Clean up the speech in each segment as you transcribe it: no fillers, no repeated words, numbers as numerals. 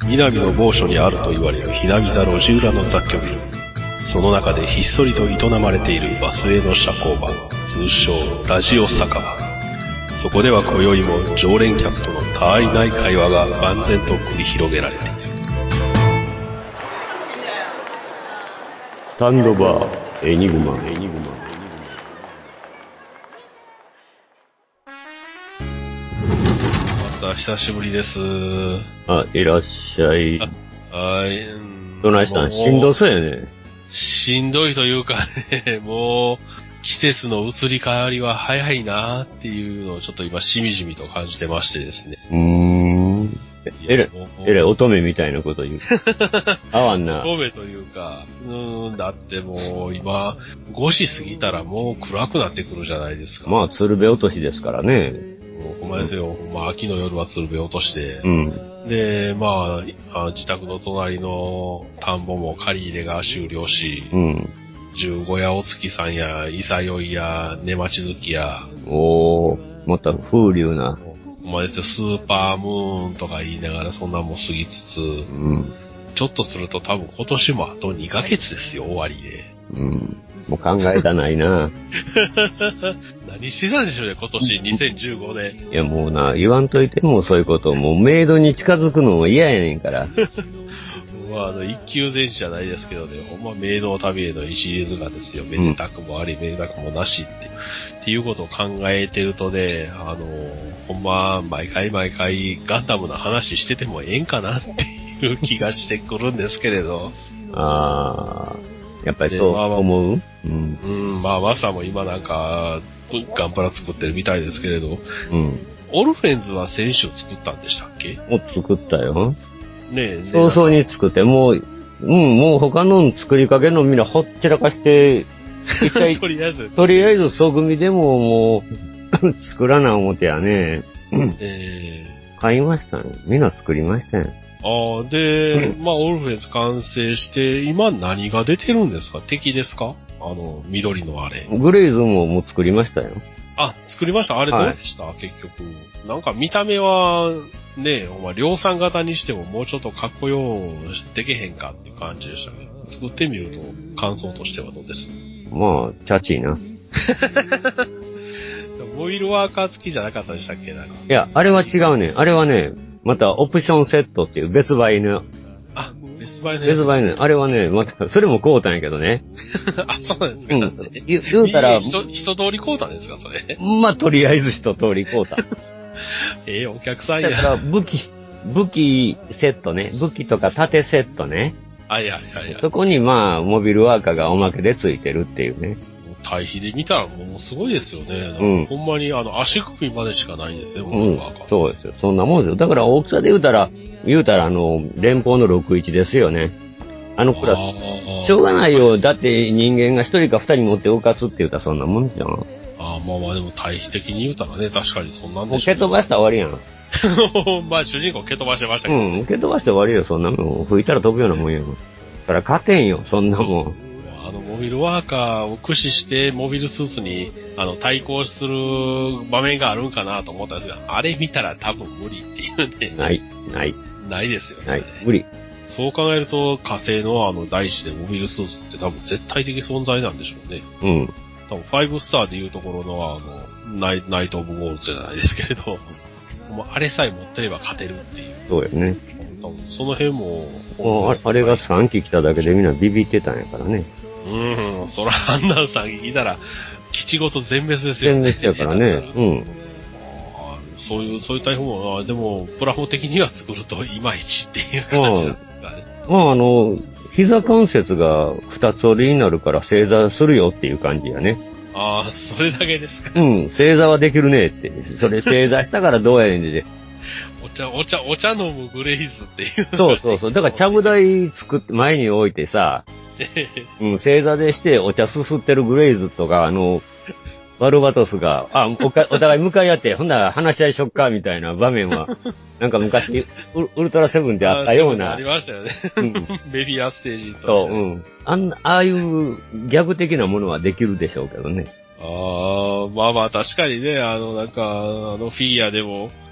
南の某所にあると言われるひなびた路地裏の雑居ビル。その中でひっそりと営まれているバスへの社交場、通称ラジオ酒場。そこでは今宵も常連客とのたわいない会話が万全と繰り広げられている。 スタンドバーエニグマ。 マスター久しぶりです。 あ、いらっしゃい。 はい。 どないしたん？しんどそうやね。 しんどいというかね、もう季節の移り変わりは早いなっていうのをちょっと今しみじみと感じてましてですね。 えらい乙女みたいなこと言う。あわんな。 乙女というか、だってもう今5時過ぎたらもう暗くなってくるじゃないですか。 まあ鶴瓶落としですからね。 もうほんまですよ。まあ秋の夜は鶴瓶落として。 うん。 で、まあ、自宅の隣の田んぼも借り入れが終了し、 うん。 十五夜お月さんや、いさよいや、寝待ち月や、 おー、また風流な。 お前ですよ、スーパームーンとか言いながらそんなもん過ぎつつ、 うん。 ちょっとすると多分今年もあと2ヶ月ですよ、終わりで。 うん。もう考えたないな。 何してたんでしょうね、今年2015年。 いやもうな、言わんといてもそういうこと、もうメイドに近づくのも嫌やねんから。 まあ、一級電車じゃないですけどね、ほんまメイドの旅への一里塚ですよ。めでたくもあり、めでたくもなしっていうことを考えてるとね、ほんま、毎回ガンダムの話しててもええんかなっていう気がしてくるんですけれど。 あー、やっぱりそう思う？うん。 まあ、マスターも今なんか、ガンプラ作ってるみたいですけれど、 うん。 オルフェンズは先週作ったんでしたっけ？ もう作ったよ。 ねえ、 早々に作って、もう他の作りかけのみんなほっちらかして、一回、 とりあえず素組みでももう、作らな思てやね。買いましたね。みんな作りましたね。 で、まあ、オルフェンズ完成して、今何が出てるんですか？敵ですか？緑のあれ。 グレイズもう作りましたよ。 あ、作りました。あれどうでした？はい、結局。なんか見た目は、ねえ、お前量産型にしてももうちょっとかっこようできへんかって感じでしたね。作ってみると感想としてはどうです？ まあ、チャチーな。 モイルワーカー付きじゃなかったでしたっけ？なんか。 いや、あれは違うね。あれはね、またオプションセットっていう別売の。 あ、別売の別売の。あれはね、また、それも買うたんやけどね。 あ、そうなんですか、ね。 言うたら、 一通り買うたんですか、それ。 まあ、とりあえず一通り買うた。 お客さんや。 だから武器セットね。武器とか盾セットね。 はい。 そこにまあ、モビルワーカーがおまけでついてるっていうね。 対比で見たらもうすごいですよね。ほんまに足首までしかないんですよ、モビルワーカー。 そうですよ。そんなもんですよ。だから大きさで言うたら連邦の61ですよね。クラス。しょうがないよ。だって人間が一人か二人持って動かすって言うたらそんなもんじゃん。 まあでも対比的に言うたらね、確かにそんなんでしょう、ね。 もう蹴飛ばしたら終わりやん。まあ主人公蹴飛ばしてましたけど。 蹴飛ばして終わりよ、そんなもん。吹いたら飛ぶようなもんやん。だから勝てんよ、そんなもん。 モビルワーカーを駆使してモビルスーツに対抗する場面があるんかなと思ったんですが、あれ見たら多分無理っていうね。ないですよね。 無理。 そう考えると火星の大地でモビルスーツって多分絶対的存在なんでしょうね。多分5スターでいうところのナイト・オブ・ゴールドじゃないですけれど、あれさえ持ってれば勝てるっていう。 そうよね。 多分その辺も。 あれが3機来ただけでみんなビビってたんやからね。 そらあんな3機来たら、基地ごと全滅ですよね。 全滅やからね。 そういう台風も、でも、プラモ的には作るといまいちっていう感じなんですかね。 膝関節が2つ折りになるから正座するよっていう感じやね。 それだけですか。 正座はできるねって。それ正座したからどうやねんで。 お茶飲むグレイズっていう。 そう。だから、ちゃぶ台作って前に置いてさ、正座でしてお茶すすってるグレイズとか、バルバトスが、お互い向かい合って、ほんなら話し合いしよっか、みたいな場面は、なんか昔、ウルトラセブンであったような。 ありましたよね。メフィアステージと。 そう、ああいうギャグ的なものはできるでしょうけどね。 まあ確かにね、なんか、フィギュアでも、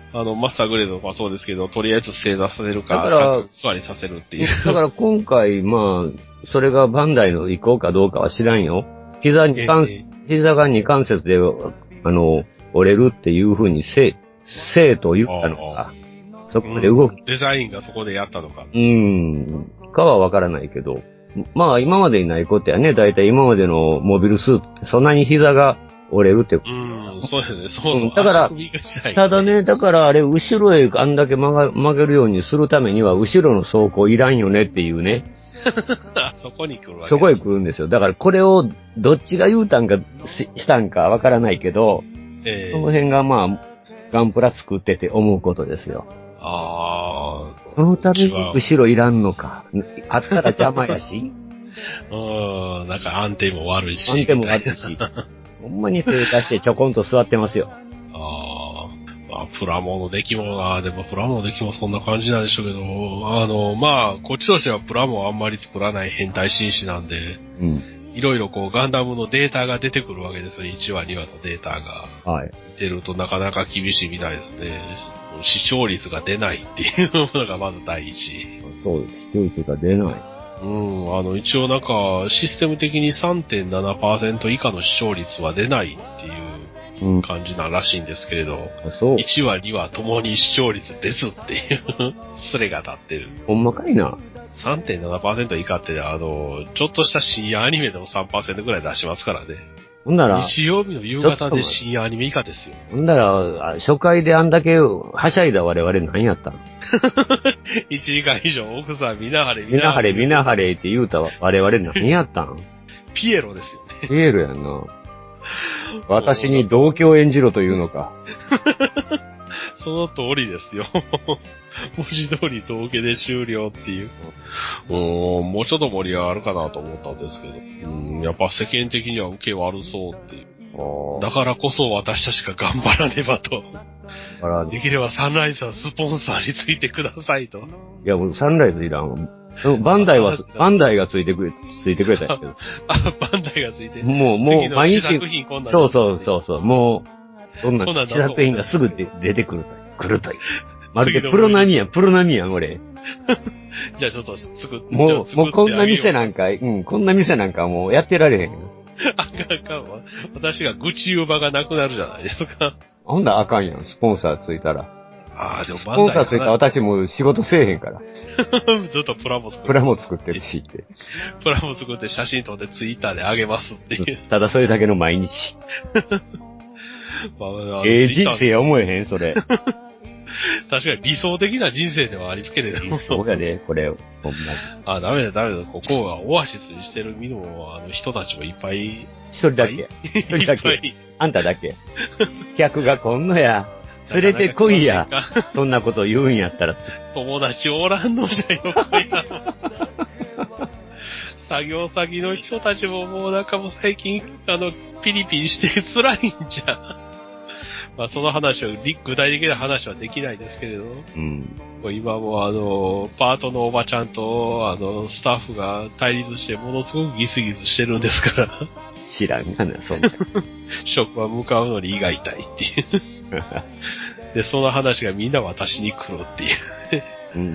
マスターグレードとかそうですけど、とりあえず正座させるか、 だから座りさせるっていう。 だから今回、まあ、それがバンダイの意向かどうかは知らんよ。膝が二関節で、折れるっていう風にせいと言ったのか。そこで動き、 デザインがそこでやったのか。 かはわからないけど。まあ、今までにないことやね。だいたい今までのモビルスーツってそんなに膝が折れるって。 そうですね。そうそう。 だから、ただね、だからあれ、後ろへあんだけ曲げるようにするためには、後ろの走行いらんよねっていうね。 そこに来るわけ。 そこへ来るんですよ。だからこれを、どっちが言うたんか、したんかわからないけど、その辺がまあ、ガンプラ作ってて思うことですよ。そのために後ろいらんのか。あったら邪魔やし。 なんか安定も悪いし。 安定も悪いし。ほんまに正座してちょこんと座ってますよ。 まあ、プラモの出来物は、でもプラモの出来もそんな感じなんでしょうけど、まあ、こっちとしてはプラモあんまり作らない変態紳士なんで、いろいろこうガンダムのデータが出てくるわけですよ。1話、2話のデータが。はい。出るとなかなか厳しいみたいですね。視聴率が出ないっていうのがまず第一。 そうです。視聴率が出ない。 一応なんか、システム的に 3.7% 以下の視聴率は出ないっていう感じならしいんですけれど、1話、2話ともに視聴率ですっていうスレが立ってる。 ほんまかいな。 3.7% 以下って、ちょっとした深夜アニメでも 3% ぐらい出しますからね。 ほんなら、 日曜日の夕方で深夜アニメ以下ですよ。 ほんなら、初回であんだけはしゃいだ我々何やったの 1時間以上奥さんみなはれって言うた我々何やったんピエロですよね。 ピエロやんな。私に同居を演じろというのか。 その通りですよ。文字通り同居で終了っていう。もうちょっと盛り上がるかなと思ったんですけど。やっぱ世間的には受け悪そうっていう。だからこそ私たちが頑張らねばと。できればサンライズはスポンサーについてくださいと。 いや、もうサンライズいらん。バンダイがついてくれたんやけど。 バンダイがついて。 もう、毎日。そう。もう、そんな試作品がすぐ出てくるという。まるでプロ並みやん、俺。 じゃあちょっと作って。 もうこんな店なんかもうやってられへん。 あかんわ。私が愚痴言う場がなくなるじゃないですか。 ほんならあかんやん、スポンサーついたら。 でもスポンサーついたら私もう仕事せえへんから。 ずっとプラモ作ってるしって。 プラモ作って写真撮ってツイッターで上げますっていう。 ただそれだけの毎日。人生思えへん、それ。 確かに理想的な人生ではありつけれども。 そうやで、これ、ほんまに。ダメだ。ここはオアシスにしてる身の人たちもいっぱい。 一人だけ。あんただけ。客が来んのや。連れてこいや。そんなこと言うんやったら。 友達おらんのじゃよ、こいな。作業先の人たちももうなんかもう最近、ピリピリして辛いんじゃ。まあその話は、具体的な話はできないですけれど。今もパートのおばちゃんと、スタッフが対立してものすごくギスギスしてるんですから。 知らんがな、そんな。 職場向かうのに胃が痛いっていう。で、その話がみんな私に来るっていう。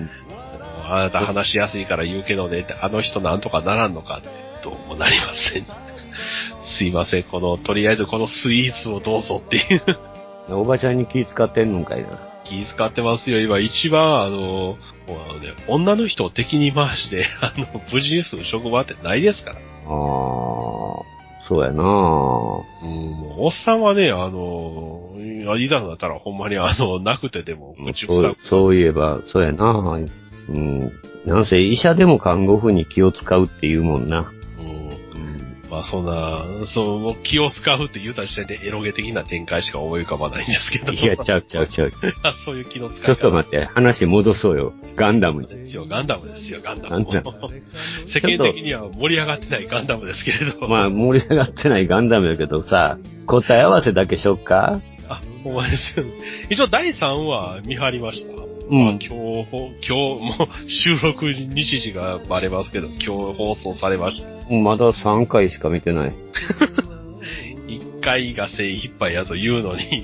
あなた話しやすいから言うけどねって、あの人なんとかならんのかって、どうもなりません。すいません、とりあえずこのスイーツをどうぞっていう。 おばちゃんに気使ってんのかいな。 気使ってますよ。今一番女の人を敵に回して、無事にする職場ってないですから。 そうやなおっさんはね、いざとなったらほんまになくてでも口塞ぐ。 そういえば、そうやななんせ医者でも看護婦に気を使うって言うもんな。 まあそんな、気を使うって言うた時点でエロゲ的な展開しか思い浮かばないんですけど。 いや、ちゃう。 そういう気の使い方。 ちょっと待って、話戻そうよ。ガンダムですよ、ガンダム。世間的には盛り上がってないガンダムですけれど。 まあ、盛り上がってないガンダムだけどさ、答え合わせだけしよっか？ ほんまですよね。一応第3話見張りました。今日もう収録日時がバレますけど、今日放送されました。 まだ3回しか見てない。 1回が精一杯やと言うのに。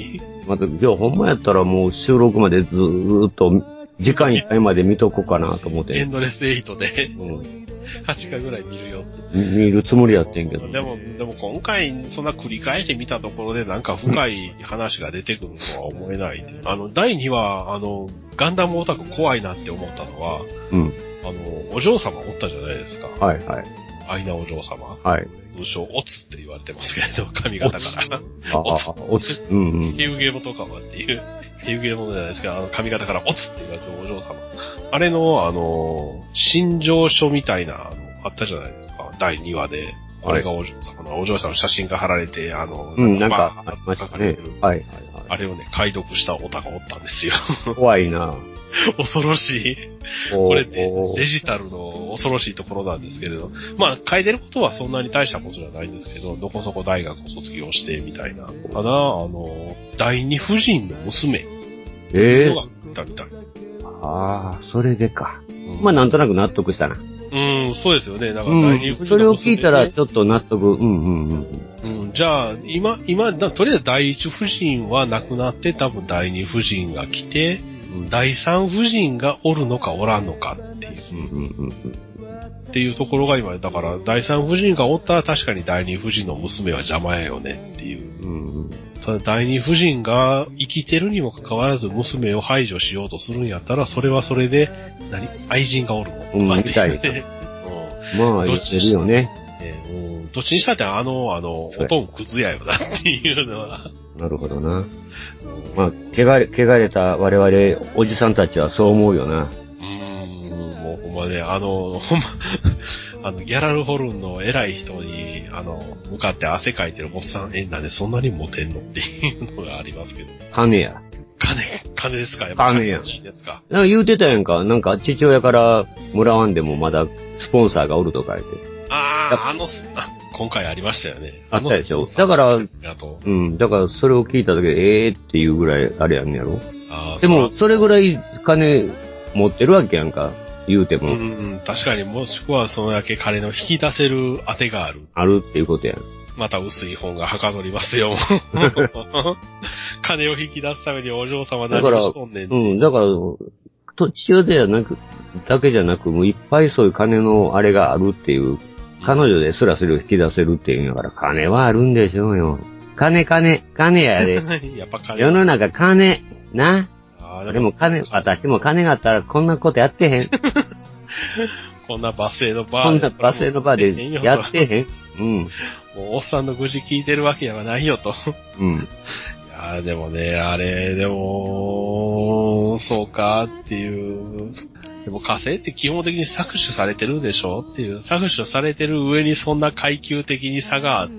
また、今日ほんまやったらもう収録までずーっと、時間いっぱいまで見とこうかなと思って。 エンドレス8で、8回ぐらい見るよって。 見るつもりやってんけど。 でも今回、そんな繰り返して見たところでなんか深い話が出てくるとは思えないんで。第2話、ガンダムオタク怖いなって思ったのは、お嬢様おったじゃないですか。 はいはい。 アイナお嬢様。 はい。 通称、オツって言われてますけれど、髪型から。 オツ。 ヘウゲモとかはっていう、ヘウゲモじゃないですか、髪型からオツって言われてるお嬢様。あれの、心情書みたいな、あったじゃないですか、第2話で。これがお嬢様の写真が貼られて、 なんか、書かれてる。はいはいはい。 あれをね、解読したオタがおったんですよ。 怖いな恐ろしい。これデジタルの恐ろしいところなんですけれど。まあ、書いてることはそんなに大したことじゃないんですけど、どこそこ大学を卒業してみたいな。ただ、第二夫人の娘。のがいたみたい。 ああ、それでか。まあ、なんとなく納得したな。 そうですよね。だから第二夫人の娘、 それを聞いたらちょっと納得。 じゃあ、今、とりあえず第一夫人は亡くなって多分第二夫人が来て、第三夫人がおるのかおらんのかっていう。っていうところが今、だから第三夫人がおったら確かに第二夫人の娘は邪魔やよねっていう。ただ第二夫人が生きてるにもかかわらず娘を排除しようとするんやったら、それはそれで、愛人がおるのみたいな。まあ、言ってるよね。 どっちにしたっておとんクズやよなっていうのは。 なるほどな。まあ、汚れた我々、おじさんたちはそう思うよな。 もうほんまね、ギャラルホルンの偉い人に、向かって汗かいてるおっさん、なんでそんなにモテんのっていうのがありますけど。 金や。 金ですか？やっぱ金や。 ですか？ なんか言うてたやんか。なんか父親からもらわんでもまだスポンサーがおるとか言って。 今回ありましたよね。 あったでしょ。だから、だからそれを聞いただけで、っていうぐらいあれやんねやろ。でも、それぐらい金持ってるわけやんか。言うても。 確かにもしくはそのだけ金の引き出せる当てがある。 あるっていうことやん。 また薄い本がはかどりますよ。金を引き出すためにお嬢様何をしとんねんって。 だから、父親ではなく、だけじゃなく、もういっぱいそういう金のあれがあるっていう、彼女ですらそれを引き出せるっていうんだから、金はあるんでしょうよ。金やで。 やっぱ金。 世の中金、な。でも私も金があったらこんなことやってへん。 こんな罵声のバーでやってへん。 もうおっさんの愚痴聞いてるわけではないよと。いやでもね、でも、そうかっていう。でも火星って基本的に搾取されてるでしょっていう。搾取されてる上にそんな階級的に差があって、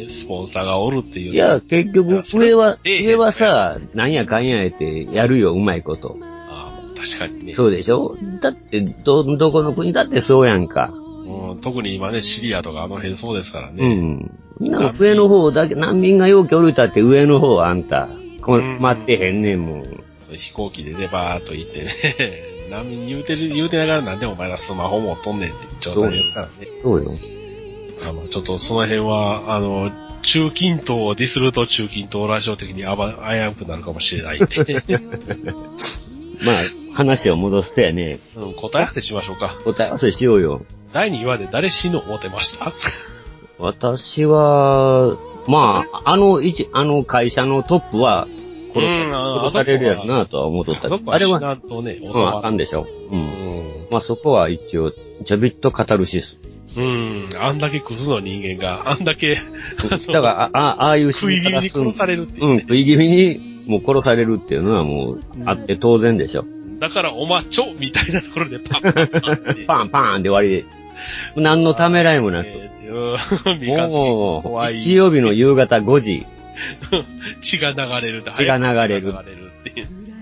スポンサーがおるっていう。 いや、結局、上はさ、なんやかんやってやるよ、うまいこと。 確かにね。 そうでしょ？だって、どこの国だってそうやんか。 特に今ね、シリアとかあの辺そうですからね。 みんな上の方だけ、難民がようきおるたって上の方あんた。待ってへんねんもん。 飛行機でね、バーっと行ってね。難民言うてながらなんでお前らスマホ持っとんねんって状態ですからね。 そうよ。 ちょっとその辺は、中近東をディスると中近東ラジオ的に危うくなるかもしれないんで。 まあ、話を戻すとやね。 答え合わせしましょうか。 答え合わせしようよ。 第2話で誰死ぬ思ってました？ 私は、まあ、会社のトップは殺されるやろなとは思っとった。 あれは、あかんでしょ。まあそこは一応、ちょびっとカタルシス。 あんだけクズの人間が、あんだけ、 だから、ああいう食い気味に殺されるっていう、 食い気味にもう殺されるっていうのはもう、あって当然でしょ。 だから、おまちょみたいなところでパンパンパンパンパンで終わりで。何のためらいもなく。 もう、 日曜日の夕方5時。 血が流れる。 血が流れるっていう。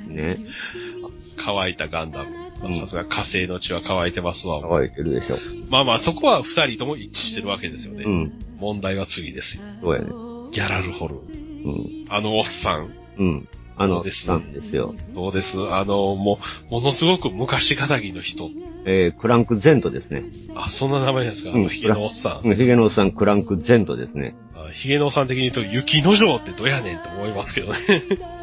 ね。 乾いたガンダム。さすが火星の血は乾いてますわ。 乾いてるでしょ。 まあ、そこは二人とも一致してるわけですよね。問題は次ですよ。 そうやね。 ギャラルホル。おっさん。 おっさんですよ。 どうです？ものすごく昔かたぎの人。 クランクゼントですね。 そんな名前ですか？ヒゲのおっさん。 ヒゲのおっさん、クランクゼントですね。 ヒゲのおっさん的に言うと、雪の城ってどやねんって思いますけどね。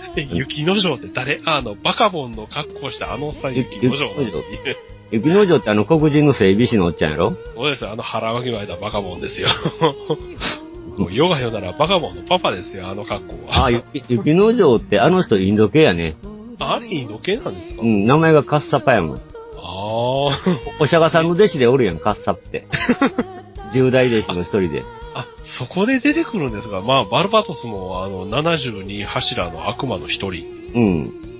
雪の城って誰？バカボンの格好したおっさん雪の城なんていう。 雪の城って黒人の整備士のおっちゃんやろ？ そうですよ、腹巻き巻いたバカボンですよ。もうヨガヨならバカボンのパパですよ、格好は。 雪の城って人インド系やね。 あれインド系なんですか？ 名前がカッサパやもん。お釈迦さんの弟子でおるやん、カッサって。10代弟子の一人で。 そこで出てくるんですが、まあ、バルバトスも72柱の悪魔の一人。うん。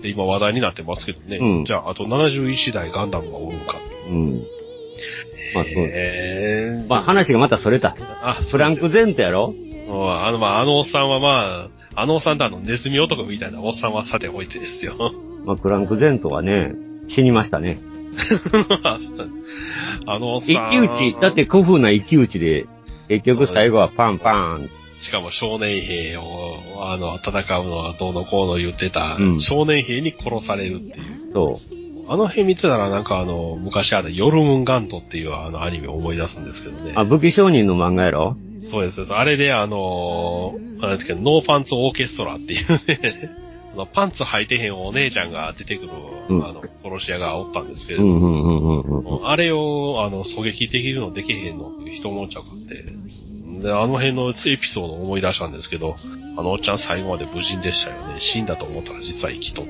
で、今話題になってますけどね。うん。じゃあ、あと71台ガンダムがおるんか。うん。 まあ、そう。まあ、話がまたそれた。フランク・ゼントやろ？ おっさんはまあ、おっさんとネズミ男みたいなおっさんはさておいてですよ。 まあ、フランク・ゼントはね、死にましたね。おっさん。一騎打ち、だって古風な一騎打ちで、結局最後はパンパン。 しかも少年兵を、戦うのはどうのこうの言ってた、少年兵に殺されるっていう。そう。辺見てたらなんか昔ヨルムンガントっていうアニメを思い出すんですけどね。 武器商人の漫画やろ？ そうです。あれでノーパンツオーケストラっていうね、パンツ履いてへんお姉ちゃんが出てくる、殺し屋がおったんですけれど、あれを、狙撃できるのできへんのっていう一悶着で、で、辺のエピソードを思い出したんですけど、おっちゃん最後まで無人でしたよね。死んだと思ったら実は生きとって、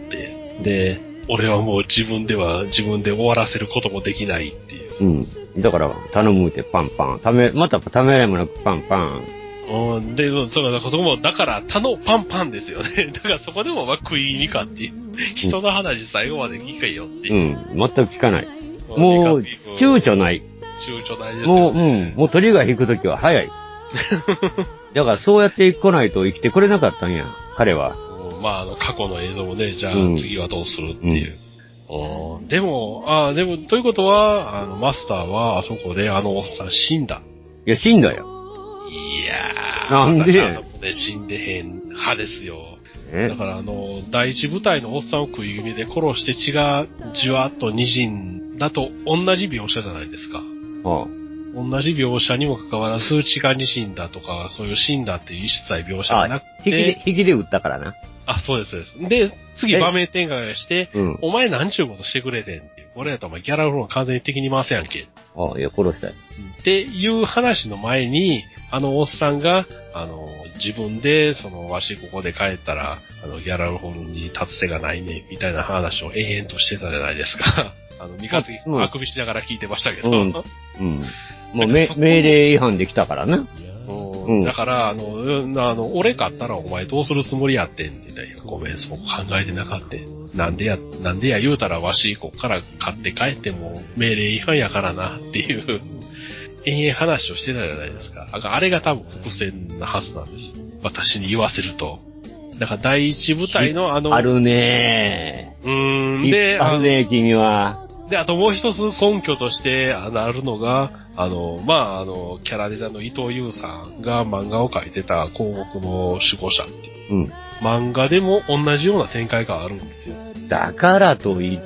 で、俺はもう自分で終わらせることもできないっていう。 うん。だから、頼むってパンパン。またためらいもなくパンパン。 で、そこも、だから、パンパンですよね。だからそこでも食い意味かっていう。人の話最後まで聞けよっていう。 全く聞かない。もう、躊躇ない。 躊躇ないですよね。 もうトリガー引くときは早い。だからそうやって来ないと生きてくれなかったんや、彼は。 まあ、過去の映像をね、じゃあ次はどうするっていう。でも、ということは、マスターはあそこでおっさん死んだ。 いや、死んだよ。 いやー。 なんで？ 私はそこで死んでへん派ですよ。だから第一部隊のおっさんを食い気味で殺して血がじゅわっと滲んだと同じ描写じゃないですか。同じ描写にもかかわらず血が滲んだとか、そういう死んだっていう一切描写がなくて。 引きで撃ったからな。 そうです、そうです。で、次場面展開して、お前何ちゅうことしてくれてんって。俺やったらお前ギャラフロン完全に敵に回せやんけ。 いや、殺したい。 っていう話の前に、おっさんが、自分で、わしここで帰ったら、ギャラルホルンに立つ瀬がないね、みたいな話を延々としてたじゃないですか。三日月、あくびしながら聞いてましたけど。もう命令違反できたからな。 だから、俺買ったらお前どうするつもりやってんって言ったら、ごめん、そう考えてなかった。なんでや言うたらわし、こっから買って帰っても命令違反やからな、っていう、延々話をしてたじゃないですか。あれが多分伏線なはずなんです。私に言わせると。だから第一部隊のあるねー。で、 あるね君は。 で、あともう一つ根拠としてあるのが、キャラデザの伊藤優さんが漫画を描いてた広告の守護者っていう。漫画でも同じような展開があるんですよ。 だからといって、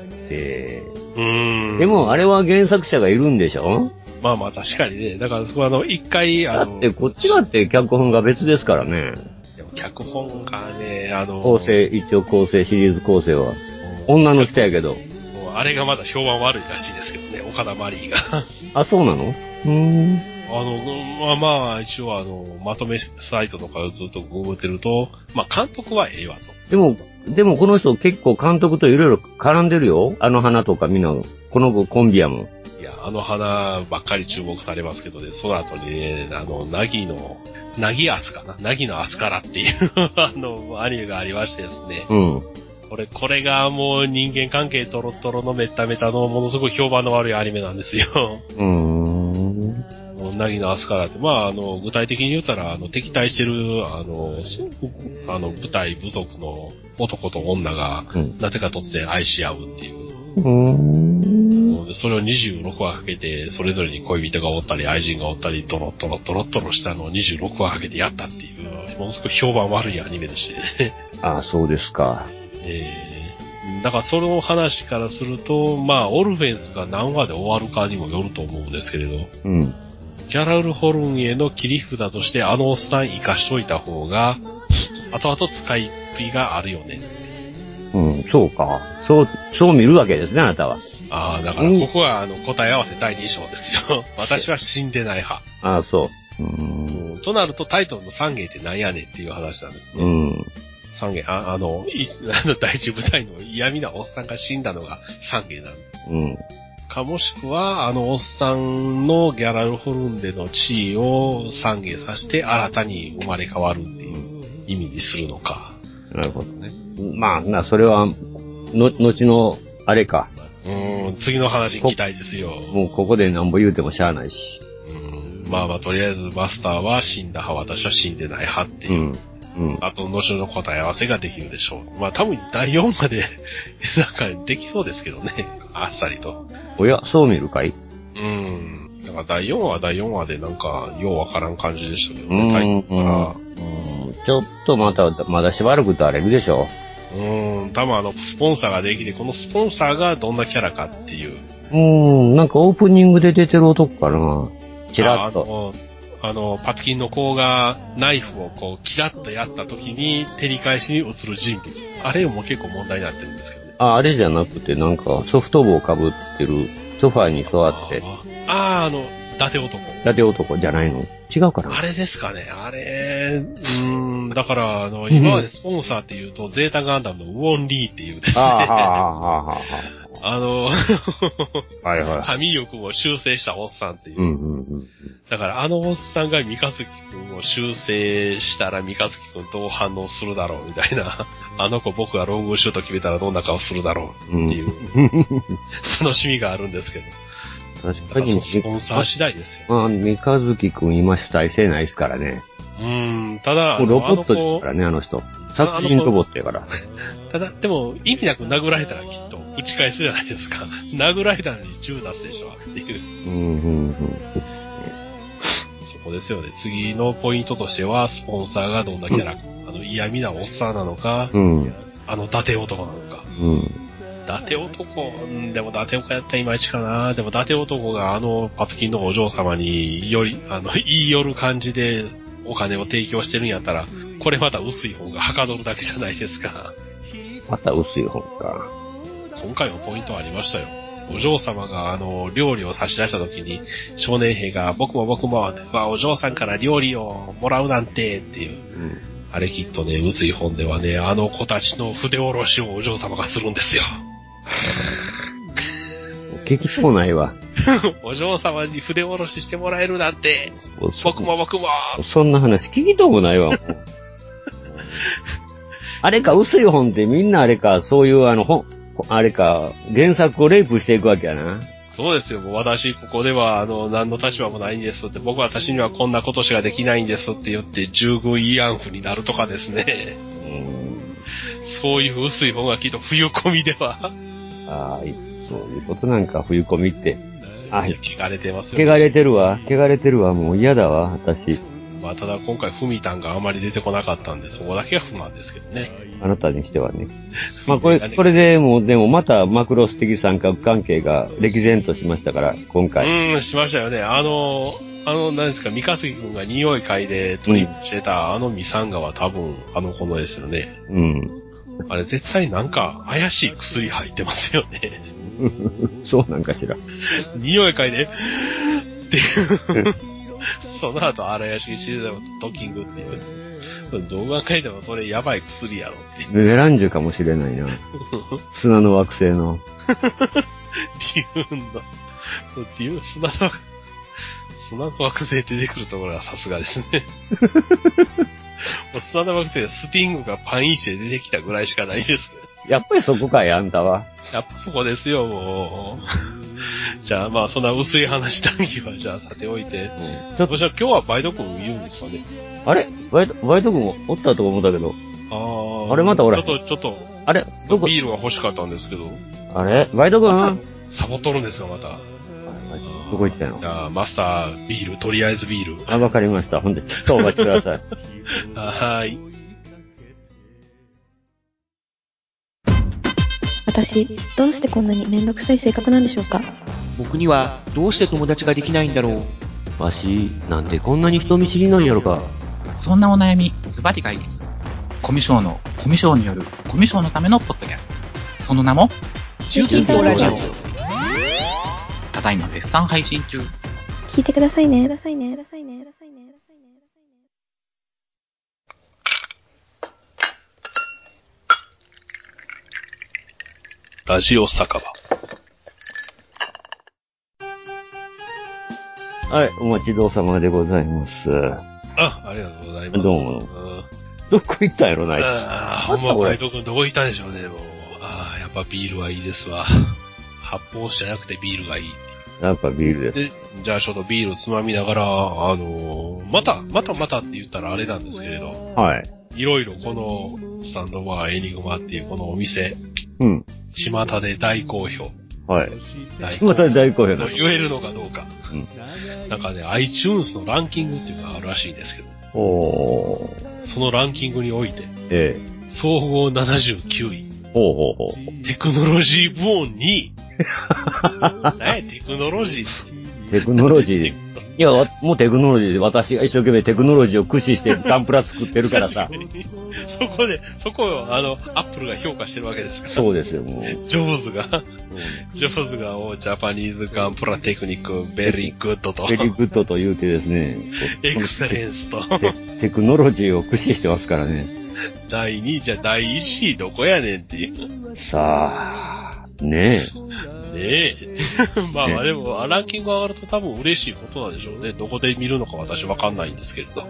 でもあれは原作者がいるんでしょ？ まあ確かにね。だからそこは一回だってこっちだって脚本が別ですからね。 でも脚本がね、 一応構成、シリーズ構成は。女の人やけど。 あれがまだ評判悪いらしいですけどね、岡田マリーが。そうなの？ 一応まとめサイトとかをずっとググってると、監督はええわと。 でもこの人結構監督といろいろ絡んでるよ。花とかみんな、このコンビやもん。 いや、花ばっかり注目されますけどね、その後にね、ナギのアスカラっていうアニメがありましてですね。これがもう人間関係トロトロのめっためたのものすごい評判の悪いアニメなんですよ。ナギのアスカラって、具体的に言ったら、敵対してる、部族の男と女が、なぜか突然愛し合うっていう。それを26話かけて、それぞれに恋人がおったり、愛人がおったり、ドロッとしたのを26話かけてやったっていう、ものすごい評判悪いアニメでしてね。 そうですか。 だからその話からすると、オルフェンスが何話で終わるかにもよると思うんですけれど、ギャラルホルンへの切り札としておっさん生かしといた方が、後々使いっぷりがあるよねっていう。 そうか。そう見るわけですね、あなたは。 ああ、だからここは答え合わせ第2章ですよ。私は死んでない派。 ああ、そう。 となるとタイトルの三芸って何やねんっていう話なんですね。三芸、第一部隊の嫌味なおっさんが死んだのが三芸なんで。かもしくは、おっさんのギャラルホルンデの地位を三芸させて新たに生まれ変わるっていう意味にするのか。 なるほどね。まあ、それは、後の、あれか。 次の話に期待ですよ。 もうここで何ぼ言うてもしゃあないし。 まあ、とりあえずマスターは死んだ派、私は死んでない派っていう。あと、後の答え合わせができるでしょう。まあ、多分第4話で、なんかできそうですけどね。あっさりと。 おや、そう見るかい？ だから第4話は第4話でなんか、ようわからん感じでしたけどね、タイトルから。 ちょっとまだしばらくとあれるでしょ。 多分スポンサーができて、このスポンサーがどんなキャラかっていう。 なんかオープニングで出てる男かな。チラッと。 パツキンの子がナイフをこう、キラッとやった時に照り返しに映る人物。あれも結構問題になってるんですけどね。 あれじゃなくてなんかソフト帽をかぶってるソファーに座って。 伊達男。 伊達男じゃないの？違うかな？ あれですかね。あれ、だから、今までスポンサーって言うと、ゼータガンダムのウォンリーっていうですね。神欲を修正したおっさんっていう。だからおっさんが三日月くんを修正したら三日月くんどう反応するだろうみたいな。僕がロングシュート決めたらどんな顔するだろうっていう楽しみがあるんですけど。 確かにスポンサー次第ですよ。 三日月くん今主体性ないですからね。 ただ、 ロボットですからね、あの人。殺人ロボットやから。 ただ、でも、意味なく殴られたらきっと打ち返すじゃないですか。殴られたのに銃出すでしょっていう。そこですよね。次のポイントとしては、スポンサーがどんなキャラか。嫌味なおっさんなのか、伊達男なのか。伊達男、でも伊達男やったらいまいちかな。でも伊達男がパツキンのお嬢様に言い寄る感じでお金を提供してるんやったら、これまた薄い方がはかどるだけじゃないですか。 また薄い方か。 今回のポイントありましたよ。お嬢様が料理を差し出した時に、少年兵が僕も、お嬢さんから料理をもらうなんてっていう。あれきっとね、薄い本ではね、子たちの筆下ろしをお嬢様がするんですよ。 聞きそうないわ。 お嬢様に筆下ろししてもらえるなんて、僕も。 そんな話聞きとうもないわ。あれか、薄い本ってみんなあれか、そういうあれか、原作をレイプしていくわけやな。 そうですよ。もう私、ここでは、何の立場もないんですって、私にはこんなことしかできないんですって言って、従軍慰安婦になるとかですね。そういう薄い本がきっと冬込みでは。 そういうことなんか、冬込みって。 汚れてますよね。 汚れてるわ、もう嫌だわ、私。 ただ今回、フミタンがあまり出てこなかったんで、そこだけが不満ですけどね。 あなたにしてはね。これでもまたマクロス的三角関係が歴然としましたから、今回。 しましたよね。何ですか、三日月くんが匂い嗅いでトリップしてたミサンガは多分このですよね。あれ絶対なんか怪しい薬入ってますよね。 そうなんかしら。 匂い嗅いで、っていう。その後、荒屋敷シーズントッキングっていう。動画書いてもそれやばい薬やろっていう。 メランジュかもしれないな。砂の惑星の。 砂の惑星出てくるところがさすがですね。砂の惑星はスティングがパンイして出てきたぐらいしかないです。 やっぱりそこかい、あんたは。 やっぱそこですよ、もう。じゃあそんな薄い話談義はじゃあさておいて。今日はバイト君いるんですかね。 あれバイト君おったと思ったけど。あれまたおら。 ちょっと。 あれビールは欲しかったんですけど。 あれバイト君サボっとるんですよ、また。 どこ行ったの？ じゃあ、マスター、ビール、とりあえずビール。 わかりました。ほんで、ちょっとお待ちください。 はーい。 私、どうしてこんなにめんどくさい性格なんでしょうか？ 僕にはどうして友達ができないんだろう。 わし、なんでこんなに人見知りなんやろか。 そんなお悩み、ズバリ解決。 コミュ障のコミュ障によるコミュ障のためのポッドキャスト。その名も中近東ラジオ。ただいま絶賛配信中。 聞いてくださいね。 ラジオ酒場。 はい、お待ちどうさまでございます。 ありがとうございます。 どうも。どこ行ったんやろな、あいつ。ほんま、俺どこ行ったんでしょうね、もう。やっぱビールはいいですわ。発泡酒じゃなくてビールがいい。 やっぱビールです。 で、じゃあちょっとビールつまみながら、またって言ったらあれなんですけれど。 はい。 いろいろこのスタンドバーエニグマっていうこのお店。 うん。 巷で大好評。 はい。巷で大好評なの。 言えるのかどうか。うん。なんかね、iTunes のランキングっていうのがあるらしいんですけど。そのランキングにおいて。総合79位。テクノロジー部門2位。何や、テクノロジー。 テクノロジー。いや、もうテクノロジーで私が一生懸命テクノロジーを駆使してガンプラ作ってるからさ。 そこをアップルが評価してるわけですから。 そうですよ、もう。 ジョブズが、ジャパニーズガンプラテクニック、ベリーグッドと。 ベリーグッドと言うてですね。 エクセレンスと。 テクノロジーを駆使してますからね。 第2位じゃ第1位どこやねんっていう。 さあ、ねえ。まあでも、ランキング上がると多分嬉しいことなんでしょうね。どこで見るのか私わかんないんですけれど。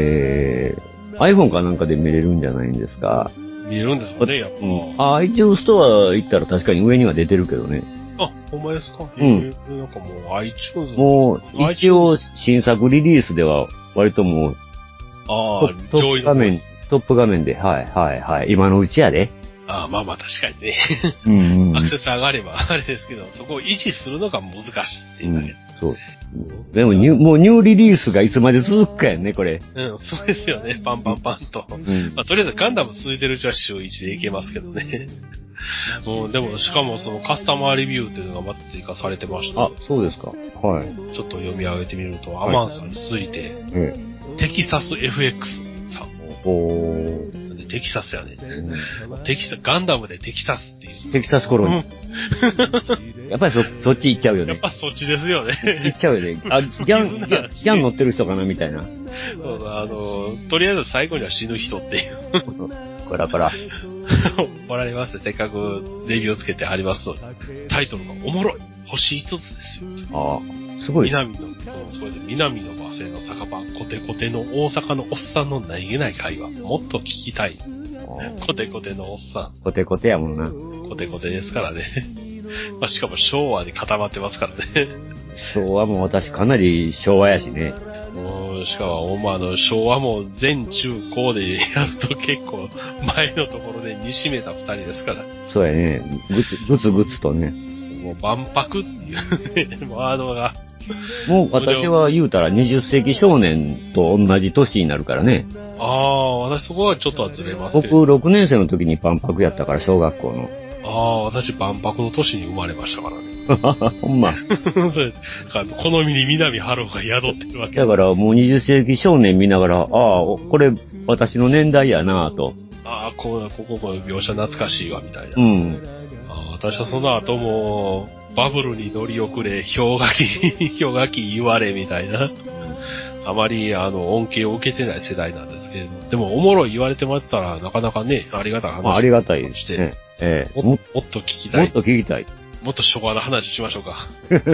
iPhone かなんかで見れるんじゃないんですか。 見れるんですかね、やっぱ。iTunes ストア行ったら確かに上には出てるけどね。 ほんまですか？なんかもう iTunes もう、一応新作リリースでは割ともう、トップ画面で、はい。今のうちやで。 まあ確かにね。アクセス上がればあれですけど、そこを維持するのが難しいっていうだけ。 そう。でももうニューリリースがいつまで続くかやね、これ。 そうですよね。パンと。とりあえずガンダム続いてるうちは週1でいけますけどね。でも、しかもそのカスタマーレビューっていうのがまた追加されてました。 そうですか。はい。 ちょっと読み上げてみると、アマンさんに続いて、テキサス FX さん。テキサスやね。ガンダムでテキサスっていう。 テキサスコロニー。やっぱりそっち行っちゃうよね。 やっぱそっちですよね。 行っちゃうよね。ギャン乗ってる人かなみたいな。 とりあえず最後には死ぬ人っていう。 こら。 怒られますね。せっかくレビューをつけてありますので。タイトルがおもろい。星5つですよ。 すごい。 南の馬製の酒場、コテコテの大阪のおっさんの何気ない会話、もっと聞きたい。コテコテのおっさん。 コテコテやもんな。 コテコテですからね。しかも昭和に固まってますからね。 昭和も私かなり昭和やしね。 しかも、昭和も全中高でやると結構前のところで煮しめた二人ですから。 そうやね。ぐつぐつとね。 もう万博っていうね、ワードが。 もう私は言うたら20世紀少年と同じ年になるからね。 私そこはちょっとはずれますけど。 僕6年生の時に万博やったから、小学校の。 私万博の年に生まれましたからね。 ほんま。 それ、好みに南ハローが宿ってるわけだからもう20世紀少年見ながら、これ私の年代やなぁと。 ここの描写懐かしいわ、みたいな。私はその後も、バブルに乗り遅れ、氷河期言われ、みたいな。あまり、恩恵を受けてない世代なんですけれど。でも、おもろい言われてもらったら、なかなかね、ありがたい話。 ありがたいですね。 もっと聞きたい。 もっと聞きたい。 もっと昭和の話しましょうか。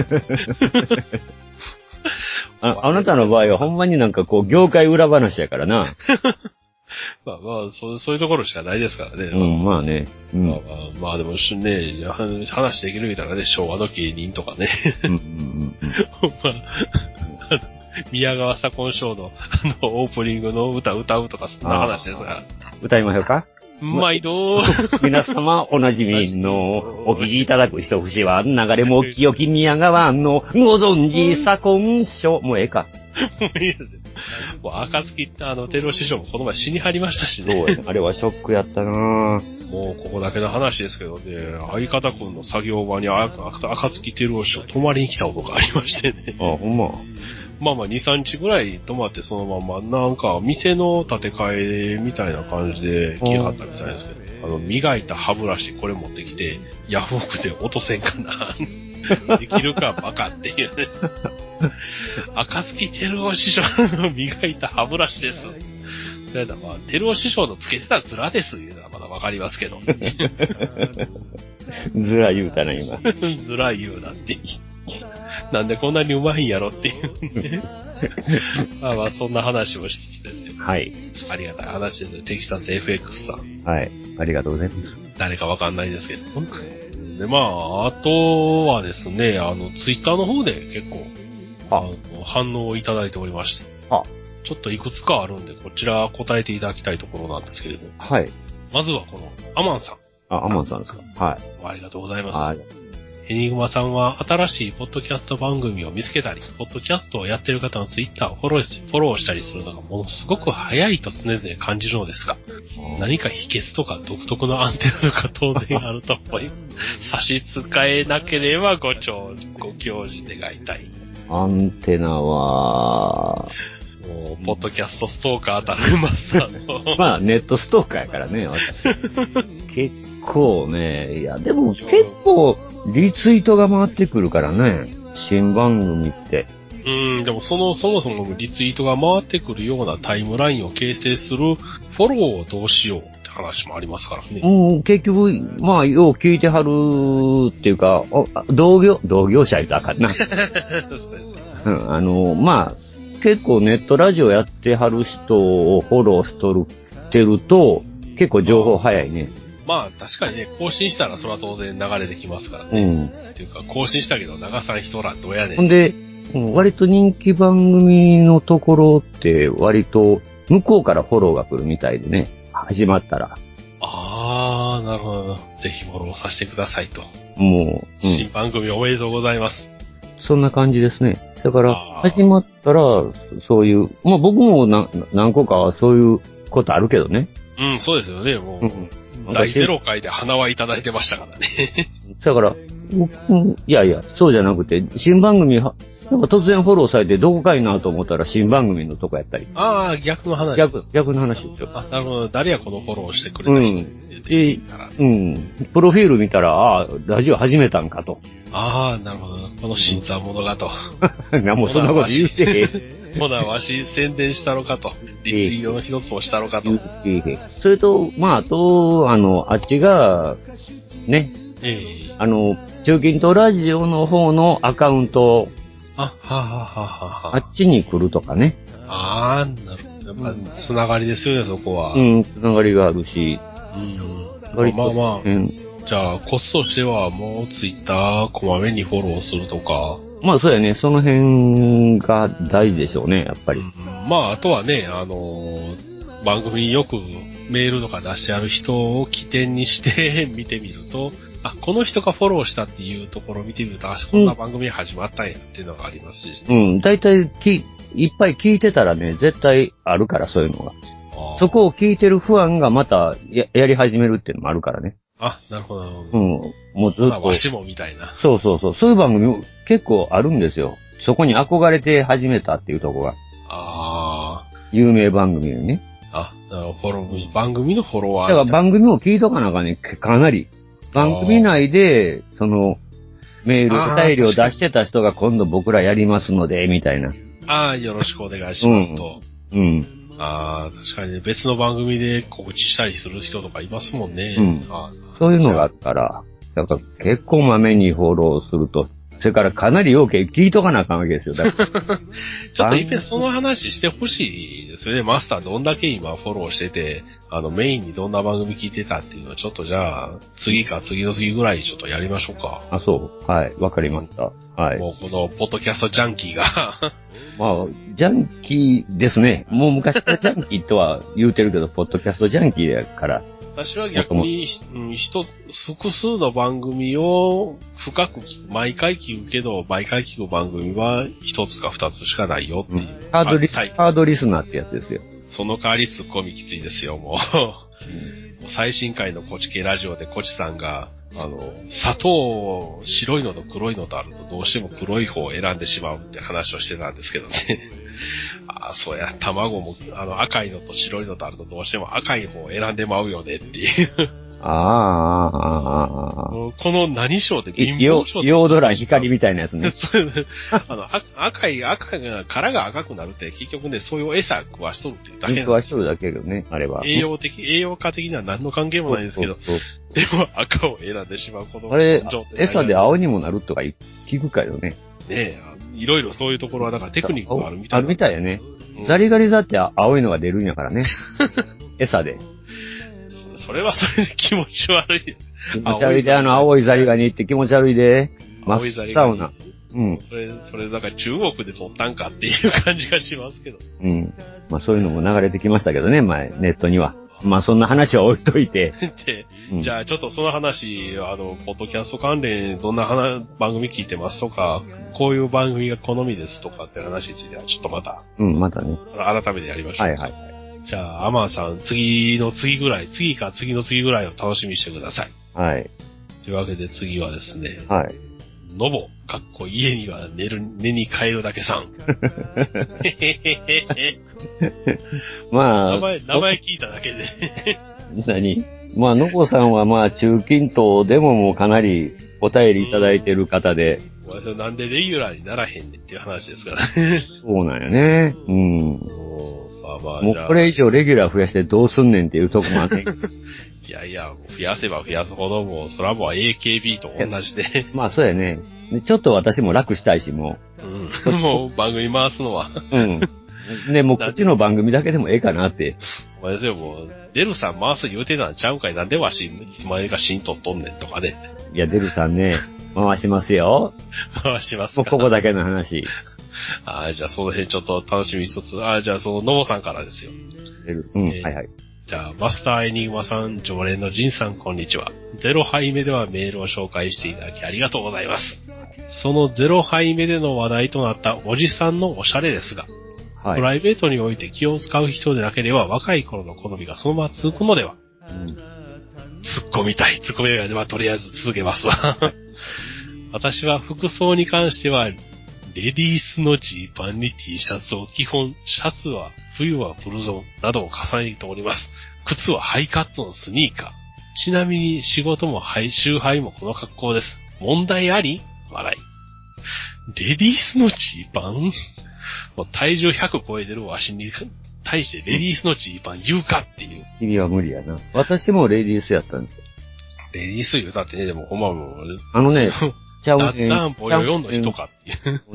あなたの場合はほんまになんかこう、業界裏話やからな。 そういうところしかないですからね。 まあね。 でもね、話できるみたいなね、昭和の芸人とかね。宮川左近賞のオープニングの歌歌うとかそんな話ですから。 歌いましょうか？ 毎度皆様おなじみのお聞きいただく一節は流れも清き宮川のご存知左近賞。もうええか。 もういいです。もう暁ってテロ師匠もこの前死にはりましたしね。 そうやね。あれはショックやったなぁ。 もうここだけの話ですけどね、相方くんの作業場に暁テロ師匠泊まりに来たことがありましてね。 ほんま。 まあ2、3日ぐらい泊まってそのまま、なんか店の建て替えみたいな感じで来はったみたいですけど、磨いた歯ブラシこれ持ってきて、ヤフオクで落とせんかな。できるかバカっていうね。赤月照夫師匠の磨いた歯ブラシです。それだまあ、照夫師匠のつけてたズラですいうのはまだわかりますけど。 ずら言うたな、今。 ズラ言うなって。なんでこんなにうまいんやろっていうね。まあそんな話をしつつですよ。 はい。 ありがたい話ですよ。テキサス FX さん。 はい。ありがとうございます。 誰かわかんないですけど。で、まあ、あとはですね、ツイッターの方で結構、反応をいただいておりまして。ちょっといくつかあるんで、こちら答えていただきたいところなんですけれど。 はい。 まずはこの、アマンさん。 アマンさんですか。はい。 ありがとうございます。はい。エニグマさんは新しいポッドキャスト番組を見つけたり、ポッドキャストをやっている方のツイッターをフォローしたりするのがものすごく早いと常々感じるのですが、何か秘訣とか独特のアンテナとか当然あると思い、差し支えなければご教示願いたい。 アンテナは、 もうポッドキャストストーカーたるマスターの。 まあ、ネットストーカーやからね、私。結構ね、いや、でも結構、リツイートが回ってくるからね、新番組って。 でもそもそもリツイートが回ってくるようなタイムラインを形成するフォローをどうしようって話もありますからね。 結局、まあ、よう聞いてはるっていうか、同業者いたかな。そうですまあ、結構ネットラジオやってはる人をフォローしてると、結構情報早いね。 まあ確かにね、更新したらそれは当然流れてきますからね。っていうか、更新したけど長さん人らどうやねん。 ほんで、割と人気番組のところって割と向こうからフォローが来るみたいでね、始まったら。 なるほど。ぜひフォローさせてくださいと。 もう、 新番組おめでとうございます。 そんな感じですね。だから、始まったら、そういう、まあ僕も何個かはそういうことあるけどね。 そうですよね、もう。第0回で花はいただいてましたからね。 だから、いやいや、そうじゃなくて、新番組なんか突然フォローされてどこかいなと思ったら新番組のとこやったり。 逆の話。 逆の話ですよ。 なるほど。誰やこのフォローしてくれた人ってたら。 プロフィール見たら、ラジオ始めたんかと。 なるほど。この新参者がと。 もうそんなこと言うてへん。 ほな、わし宣伝したろかと。リツイートの一つをしたろかと。 それと、まあ、あと、あっちが、ね。中近東ラジオの方のアカウント、あっちに来るとかね。 なるほど。やっぱ、つながりですよね、そこは。 つながりがあるし。 まあ。じゃあ、コツとしては、もうツイッターこまめにフォローするとか。 まあ、そうやね。その辺が大事でしょうね、やっぱり。 まあ、あとはね、番組によくメールとか出してある人を起点にして見てみると、この人がフォローしたっていうところを見てみると、こんな番組始まったんやっていうのがありますし。 大体いっぱい聞いてたらね、絶対あるから、そういうのが。そこを聞いてるファンがまたやり始めるっていうのもあるからね。 なるほど。 もうずっと。 わしもみたいな。 そう。そういう番組結構あるんですよ。そこに憧れて始めたっていうところが。有名番組にね。 番組のフォロワー。 だから番組を聞いとかなんかね、かなり。番組内で、メール、お便りを出してた人が今度僕らやりますので、みたいな。 よろしくお願いしますと。確かにね、別の番組で告知したりする人とかいますもんね。 そういうのがあったら、だから結構まめにフォローすると、それからかなり要件聞いとかなあかんわけですよ。だからちょっといっぺんその話してほしいですよね。マスターどんだけ今フォローしてて、メインにどんな番組聞いてたっていうのはちょっとじゃあ、次か次の次ぐらいちょっとやりましょうか。 そう。はい。わかりました。はい。 もうこの、ポッドキャストジャンキーが。 まあ、ジャンキーですね。もう昔からジャンキーとは言うてるけど、ポッドキャストジャンキーだから。 私は逆に、複数の番組を深く毎回聞くけど、毎回聞く番組は一つか二つしかないよっていう。 ハードリスナーってやつですよ。 その代わりツッコミきついですよ、もう。最新回のコチ系ラジオでコチさんが、 砂糖、白いのと黒いのとあるとどうしても黒い方を選んでしまうって話をしてたんですけどね。ああ、そうや、卵も、赤いのと白いのとあるとどうしても赤い方を選んでまうよねっていう。この何章って貧乏章ヨードラン光みたいなやつね。 赤が、殻が赤くなるって結局ね、そういう餌食わしとるっていうだけなんですよ。 食わしとるだけどね、あれは。 栄養価的には何の関係もないんですけど、でも赤を選んでしまうことあれ、餌で青にもなるとか聞くかよね。 ねえ、いろいろそういうところはなんかテクニックがあるみたいな。 あるみたいやね。ザリガニだって青いのが出るんやからね。餌で。 それはそれで気持ち悪い。 気持ち悪いで、青いザリガニって気持ち悪いで。 青いザリガニ。うん。 それだから中国で撮ったんかっていう感じがしますけど。 うん。まあそういうのも流れてきましたけどね、前、ネットには。まあそんな話は置いといて。 で、じゃあちょっとその話、ポッドキャスト関連、どんな番組聞いてますとか、こういう番組が好みですとかって話についてはちょっとまた。 またね。 改めてやりましょう。 はいはい。 じゃあ、アマンさん、次の次ぐらいを楽しみにしてください。 はい。 というわけで次はですね。 はい。 のぼ、家には寝に帰るだけさん。 まあ。 名前聞いただけで。 何？まあ、のぼさんはまあ、中近東でももうかなりお便りいただいてる方で。 なんでレギュラーにならへんねんっていう話ですからね。 そうなんよね。もうこれ以上レギュラー増やしてどうすんねんっていうとこもあって。 いやいや、増やせば増やすほどもう、それはもう AKB と同じで。 まあそうやね。ちょっと私も楽したいし、もう。もう番組回すのは。 ね、もうこっちの番組だけでもええかなって。 お前ですよ、もう、デルさん回す言うてたんちゃうんかい、なんでわし、いつまでかシンとっとんねんとかね。 いや、デルさんね、回しますよ。 回しますか。 もうここだけの話。 じゃあその辺ちょっと楽しみ一つ。じゃあその、のぼさんからですよ。 はいはい。 じゃあ、マスターエニグマさん、常連のジンさん、こんにちは。0杯目ではメールを紹介していただきありがとうございます。その0杯目での話題となったおじさんのおしゃれですが、プライベートにおいて気を使う人でなければ若い頃の好みがそのまま続くのでは。突っ込みたい。まあ、とりあえず続けますわ。私は服装に関しては、レディースのジーパンに T シャツを基本、シャツは冬はブルゾンなどを重ねております。靴はハイカットのスニーカー。ちなみに仕事も集配もこの格好です。問題あり？笑い。レディースのジーパン？もう体重100超えてるわしに対してレディースのジーパン言うかっていう。 君は無理やな。私もレディースやったんですよ。 レディース言うたってね、でもほんまもう。 ちゃうね。 ダッタンボヨヨンの人かっていう。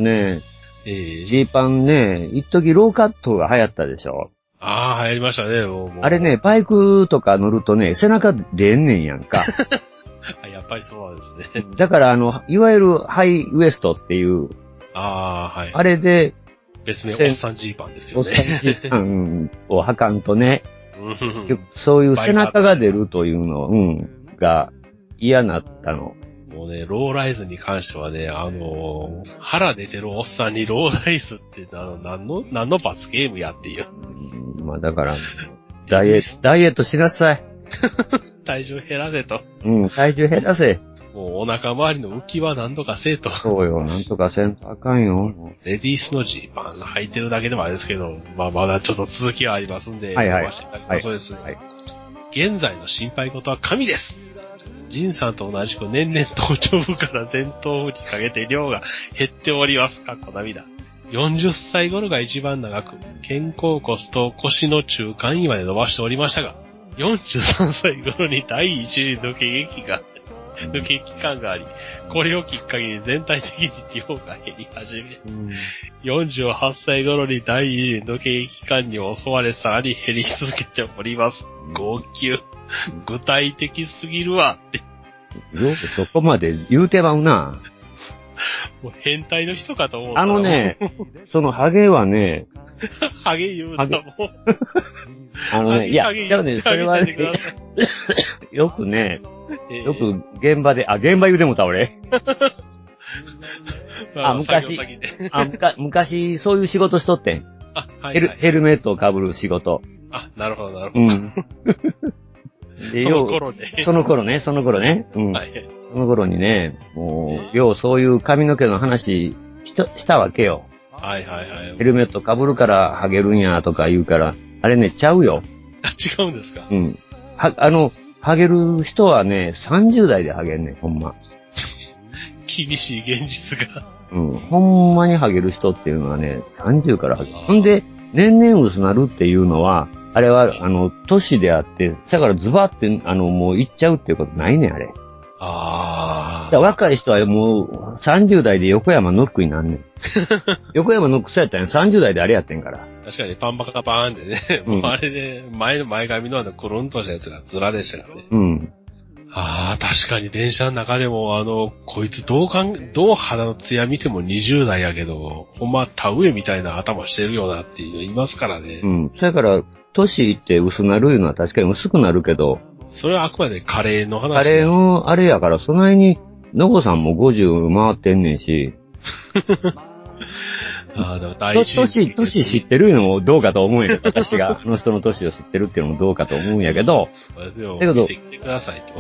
ねジーパンね、一時ローカットが流行ったでしょ。 流行りましたね、もう。 あれね、バイクとか乗るとね、背中出んねんやんか。 やっぱりそうなんですね。 だからいわゆるハイウエストっていう。 はい。 あれで、 別名、おっさんジーパンですよね。 おっさんジーパンを履かんとね、そういう背中が出るというの、が嫌なったの。 もうね、ローライズに関してはね、腹出てるおっさんにローライズって何の罰ゲームやっていう。 まあだから、ダイエットしなさい。 体重減らせと。 体重減らせ。 もうお腹周りの浮きは何とかせえと。 そうよ、なんとかせんとあかんよ。 レディースのジーパン履いてるだけでもあれですけど、まだちょっと続きはありますんで、そうです。現在の心配事は神です。ジンさんと同じく年々頭頂部から前頭部にかけて量が減っております。涙。40歳頃が一番長く、肩甲骨と腰の中間位まで伸ばしておりましたが、43歳頃に第一次抜け期間があり、これをきっかけに全体的に量が減り始め、48歳頃に第二次抜け期間に襲われさらに減り続けております。号泣。具体的すぎるわって。 よくそこまで言うてまうな。 もう変態の人かと思った。 そのハゲはね、 ハゲ言うたもん。 いや、じゃあね、それはね、よくね、よく現場言うてもた俺。昔、そういう仕事しとってん。ヘルメットを被る仕事。 なるほど。 で、 その頃ね。 その頃ね。うん。 はい。 その頃にね、もう、ようそういう髪の毛の話したわけよ。 はいはいはい。 ヘルメット被るからハゲるんやとか言うから、あれね、ちゃうよ。 違うんですか？ うん。ハゲる人はね、30代でハゲんねん、ほんま。 厳しい現実が。 うん。ほんまにハゲる人っていうのはね、30からハゲる。ほんで、年々薄なるっていうのは、あれは、年であって、だからズバって、もう行っちゃうっていうことないねん、あれ。若い人はもう、30代で横山ノックになんねん。横山ノックそうやったんや、30代であれやってんから。 確かにパンパカパーンでね、もうあれで、前髪のクルンとしたやつがズラでしたからね。 うん。 確かに電車の中でも、こいつどう肌のツヤ見ても20代やけど、ほんま田植えみたいな頭してるよなっていうの言いますからね。 うん。それから、年いって薄なるいうのは確かに薄くなるけど、 それはあくまでカレーの話。 カレーのあれやから、そないに、のこさんも50回ってんねんし。 でも大事。 年知ってるのもどうかと思うんやけど、私が、あの人の年を知ってるっていうのもどうかと思うんやけど。 だけど、見てきてくださいと。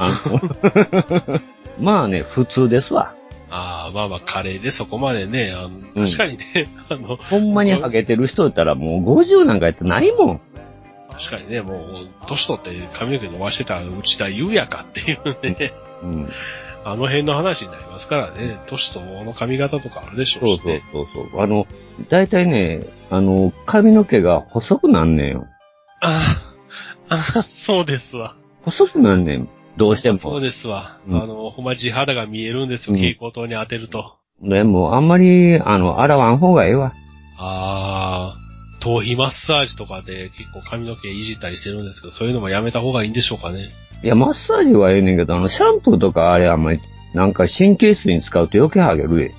まあね、普通ですわ。 まあカレーでそこまでね、確かにね、 ほんまにハゲてる人だったらもう50なんかやってないもん。 確かにね、もう、年取って髪の毛伸ばしてた内田優也かっていうね。うん。あの辺の話になりますからね、年との髪型とかあるでしょうしね。 そう。だいたいね、髪の毛が細くなんねんよ。 そうですわ。 細くなんねん。どうしても。 そうですわ。ほんま地肌が見えるんですよ、蛍光灯に当てると。 でも、あんまり、洗わん方がええわ。 頭皮マッサージとかで結構髪の毛いじったりしてるんですけど、そういうのもやめた方がいいんでしょうかね。 いや、マッサージはええねんけど、シャンプーとかあれあんまり、なんか神経質に使うと余計ハゲるで。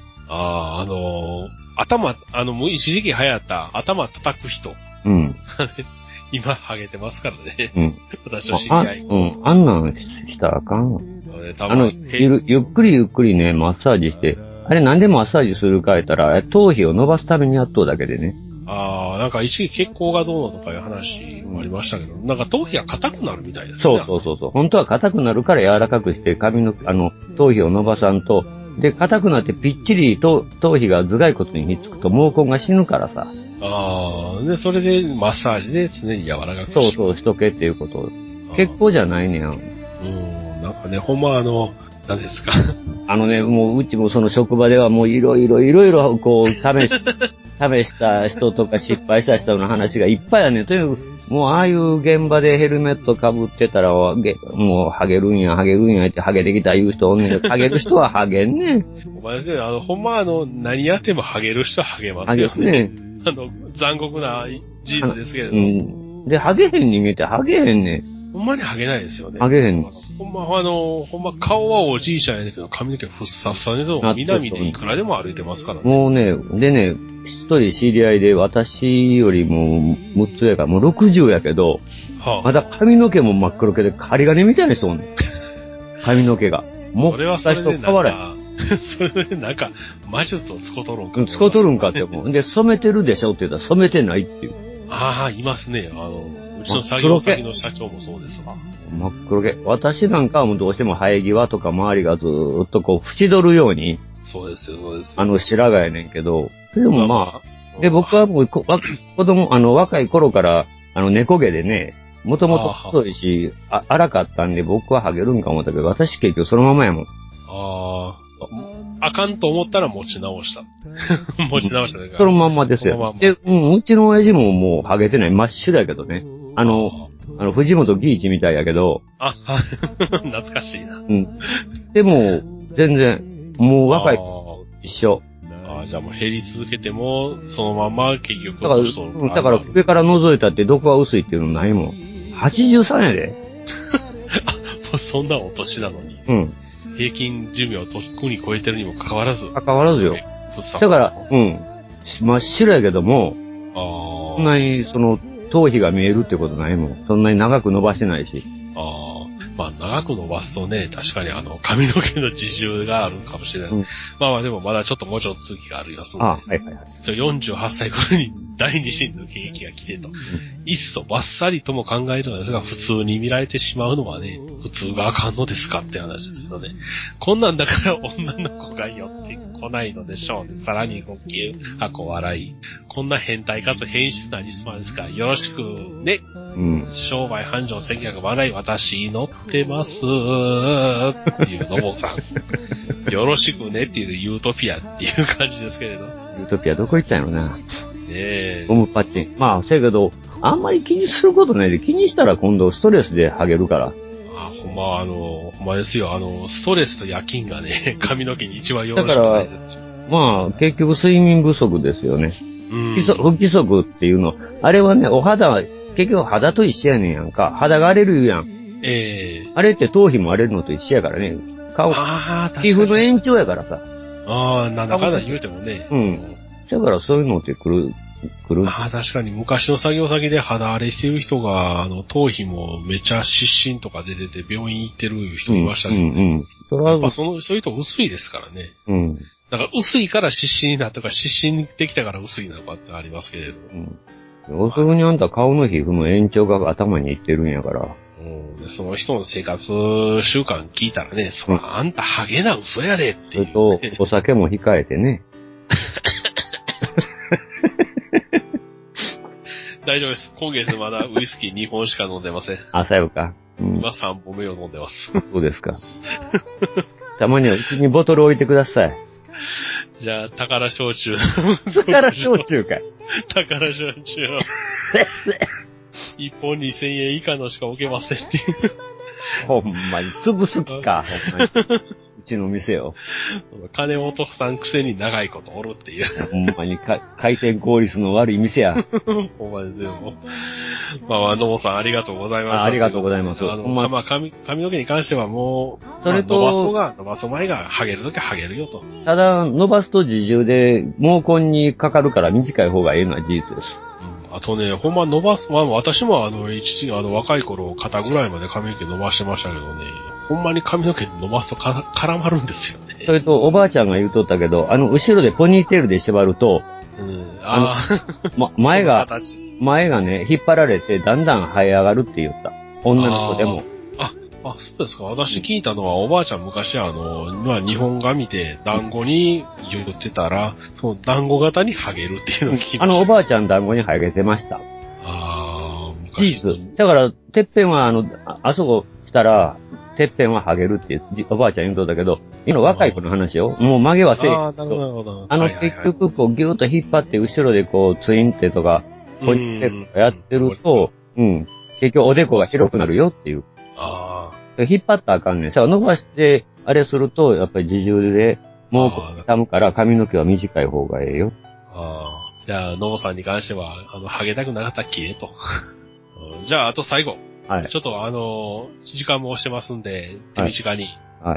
一時期流行った頭叩く人。 うん。 今、ハゲてますからね。 うん。 私の知り合い。 あんなんしたらあかんわ。ゆっくりね、マッサージして、あれなんでマッサージするか言ったら、頭皮を伸ばすためにやっとうだけでね。 なんか一時期血行がどうのとかいう話もありましたけど、なんか頭皮が硬くなるみたいですね。 そう。本当は硬くなるから柔らかくして髪の、頭皮を伸ばさんと、で、硬くなってぴっちりと頭皮が頭蓋骨にひっつくと毛根が死ぬからさ。 で、それでマッサージで常に柔らかくしとけっていうこと。血行じゃないねん。 なんかね、ほんま何ですか。 もううちもその職場ではもういろいろこう試した人とか失敗した人の話がいっぱいあるねん。とにかく、もうああいう現場でヘルメット被ってたら、もうハゲるんやってハゲてきた言う人おんねんけど、ハゲる人はハゲんねん。 お前ですね、ほんま何やってもハゲる人はハゲますよね。ハゲね。残酷な事実ですけれど。 で、ハゲへん人間ってハゲへんねん。 ほんまにハゲないですよね。 ハゲへん。 ほんま顔はおじいちゃんやねんけど、髪の毛ふっさふさで南でいくらでも歩いてますからね。 もうね、でね、一人知り合いで私よりも6つやから、もう60やけど、まだ髪の毛も真っ黒けで針金みたいな人おんねん。髪の毛が。もう、 それはそれで変わらへん。 それでなんか、魔術を使うとるんか。 使うとるんかって思う。で、染めてるでしょって言ったら染めてないっていう。 いますね。うちの作業先の社長もそうですわ。 真っ黒毛。私なんかはもうどうしても生え際とか周りがずーっとこう、縁取るように。 そうですよ。 白髪やねんけど。でもまあ、で、僕はもう子供、若い頃から、猫毛でね、もともと太いし、荒かったんで僕はハゲるんか思ったけど、私結局そのままやもん。 あかんと思ったら持ち直した。持ち直したね。 そのまんまですよ。で、うちの親父ももうハゲてない。真っ白やけどね。藤本義一みたいやけど。 懐かしいな。 でも、全然、もう若い。一緒。 じゃあもう減り続けても、そのまま結局だから上から覗いたって毒は薄いっていうのないもん。83やで。 そんなお年なのに。平均寿命とっくに超えてるにもかかわらず。 よ。だから、真っ白やけども、そんなに頭皮が見えるってことないもん。そんなに長く伸ばしてないし。 まあ長く伸ばすとね、確かに髪の毛の自重があるかもしれない。うん、まあまあでもまだちょっともうちょっと続きがあるよ、その。 はいはいはい。 48歳頃に第二子の景気が来てと。いっそバッサリとも考えるのですが、普通に見られてしまうのはね、普通があかんのですかって話ですよね。こんなんだから女の子が寄ってこないのでしょうね。さらに号泣、箱笑い。こんな変態かつ変質なリスナーですから、よろしくね。商売繁盛関係が笑い、私乗ってますっていうのもさ、よろしくねっていうユートピアっていう感じですけれど。 ユートピアどこ行ったんやろな。 ねえ。 ゴムパッチン。まあ、せやけど、あんまり気にすることないで、気にしたら今度ストレスでハゲるから。 ほんまですよ。ストレスと夜勤がね、髪の毛に一番よろしくないです。だから、 まあ、結局睡眠不足ですよね。不規則っていうの。あれはね、お肌は、結局肌と一緒やねんやんか。肌が荒れるやん。あれって頭皮も荒れるのと一緒やからね。皮膚の延長やからさ。 なんだかんだ言うてもね。 だからそういうのって来る。 確かに昔の作業先で肌荒れしてる人が、頭皮もめちゃ湿疹とか出てて病院行ってる人いましたけどね。やっぱそういう人薄いですからね。だから薄いから湿疹になったか、湿疹できたから薄いなのかってありますけれど。 要するにあんた顔の皮膚の延長が頭にいってるんやから。 その人の生活習慣聞いたらね、あんたハゲな嘘やでっていう、ね。 それと、お酒も控えてね。 大丈夫です。今月まだウイスキー2本しか飲んでません。 さよか。 今3本目を飲んでます。 そうですか。たまにはうちにボトル置いてください。 じゃあ、宝焼酎。 宝焼酎かい。 宝焼酎を。1本2000円以下のしか置けませんっていう。 ほんまに、潰す気か、ほんまに。うちの店を。 金を落とさんくせに長いことおるっていう。 ほんまに回転効率の悪い店や。 ほんまですよ。まあ、野茂さんありがとうございました。 ありがとうございます。 まあ、髪の毛に関してはもう、それと、伸ばす前がハゲるときはハゲるよと。 ただ、伸ばすと自重で毛根にかかるから短い方がいいのは事実です。 あとね、ほんま伸ばす、私も一時若い頃肩ぐらいまで髪の毛伸ばしてましたけどね、ほんまに髪の毛伸ばすと絡まるんですよね。 それと、おばあちゃんが言うとったけど、後ろでポニーテールで縛ると、前がね、引っ張られてだんだん生え上がるって言った。女の人でも。 そうですか。私聞いたのは、おばあちゃん昔日本画見て団子に言ってたら、その団子型にハゲるっていうのを聞きました。 おばあちゃん団子にハゲてました。事実。だから、てっぺんはあそこ来たら、てっぺんはハゲるっておばあちゃん言うとったけど、今若い子の話よ。もう曲げはせえ。 なるほど。 結局こうギューッと引っ張って後ろでこうツインってとか、ポニテとかやってると、結局おでこが広くなるよっていう。引っ張ったらあかんねん。伸ばして、あれすると、やっぱり自重で、毛根が傷むから髪の毛は短い方がええよ。 じゃあ、野茂さんに関しては、ハゲたくなかったら消えと。じゃあ、あと最後。はい。ちょっと時間も押してますんで、手短に。はい。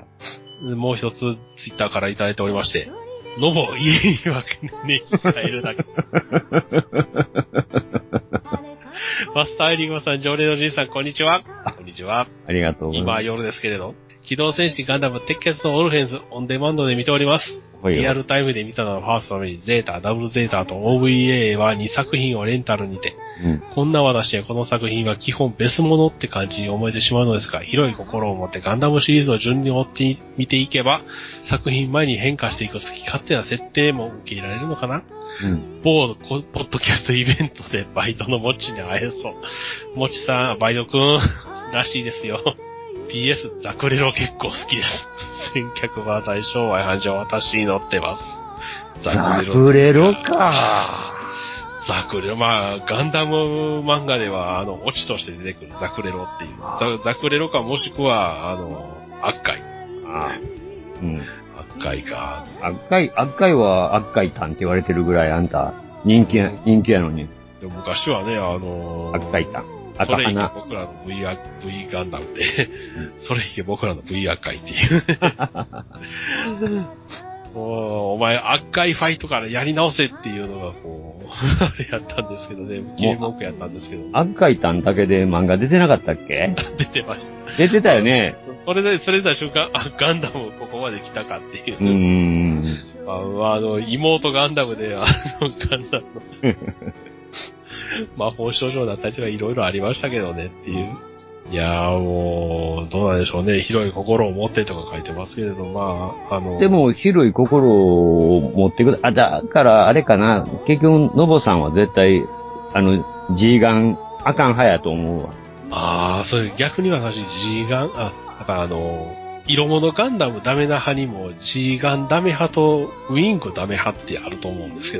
もう一つ、ツイッターからいただいておりまして、野茂家にはね、帰るだけ。マスターリングさん、常連のじいさん、こんにちは。こんにちは。 ありがとうございます。 今夜ですけれど、機動戦士ガンダム鉄血のオルフェンズ、オンデマンドで見ております。リアルタイムで見たのはファーストにゼータ、ダブルゼータと OVA は2作品をレンタルにて、こんな私はこの作品は基本別物って感じに思えてしまうのですが、広い心を持ってガンダムシリーズを順に追って見ていけば、作品前に変化していく好き勝手な設定も受け入れられるのかな。某ポッドキャストイベントでバイトのもちに会えそう。もちさん、バイトくんらしいですよ。PS、ザクレロ結構好きです。千客は大商売繁盛、私に乗ってます。 ザクレロか。 ザクレロ、ガンダム漫画では、オチとして出てくるザクレロっていう。ザクレロかもしくは、悪海。悪海か。 悪海は悪海タンって言われてるぐらいあんた、人気やのに。 でも昔はね、 悪海タン。 それ以外僕らの V ガンダムで、それ以外僕らの V 赤いっていう。 お前赤いファイトからやり直せっていうのがこう、あれやったんですけどね、決め文句やったんですけど。 赤い単だけで漫画出てなかったっけ？ 出てました。 出てたよね。 それでた瞬間、ガンダムここまで来たかっていう。妹ガンダムで、ガンダムの魔法少女だったりとかいろいろありましたけどねっていう。いやーもう、どうなんでしょうね。広い心を持ってとか書いてますけれど、 でも、広い心を持ってくる。だからあれかな。結局、ノボさんは絶対、G ガン、あかん派やと思うわ。 それ逆に私 G ガン、色物ガンダムダメな派にも G ガンダメ派とウィングダメ派ってあると思うんですけど。